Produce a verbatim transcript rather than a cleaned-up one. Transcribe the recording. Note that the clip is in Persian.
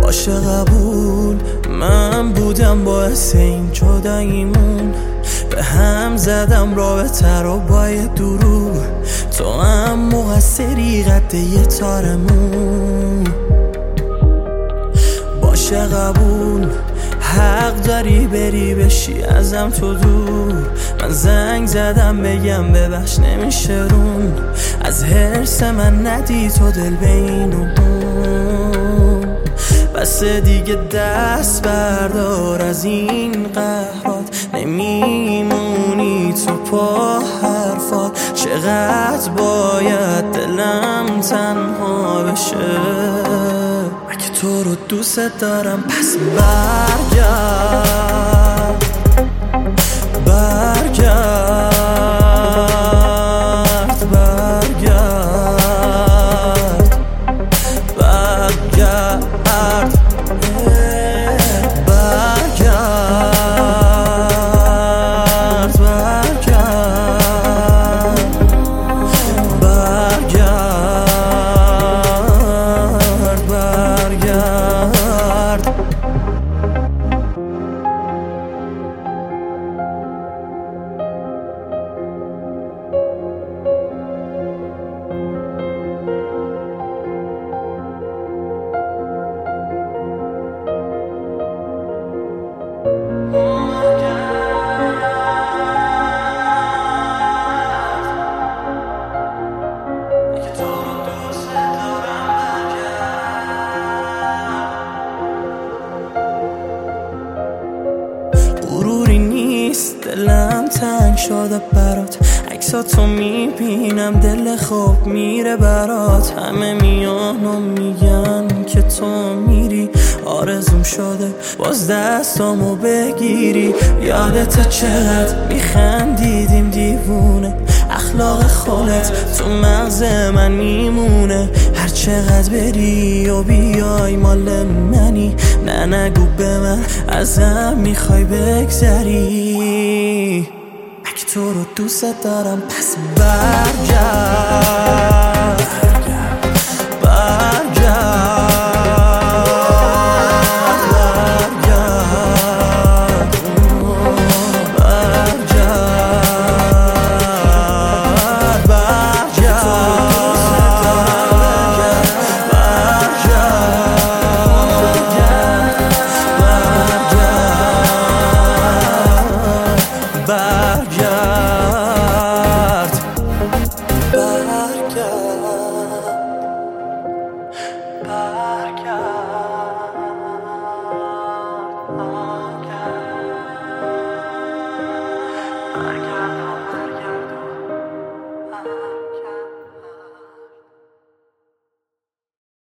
باشه قبول، من بودم باعث این جداییمون. به هم زدم رابطه رو با یه دروغ، تو هم مقصری قد یه تارمون. باشه قبول، حق داری بری بشی ازم تو دور. من زنگ زدم بگم ببخش نمیشه رون، از حرس من ندی تو دل به این و اون. بس دیگه دست بردار از این قهرات، نمیمونی تو پا حرفات. چقدر باید دلم تنها بشه، اگه تو رو دوست دارم پس برگرد. برگرد برگرد برگرد غروری نیست، دلم تنگ شده برات. عکساتو میبینم دل خوب میره برات. همه میان و میگن که تو میری، آرزوم شده باز دستامو بگیری. یادت چقدر میخندیدیم دیوونه، اخلاق خودت تو مغز من میمونه. هر چقدر بری و بیای مال منی، نه نگو به من ازم میخوای بگذری. اگه تو رو دوست دارم پس برگرد. I got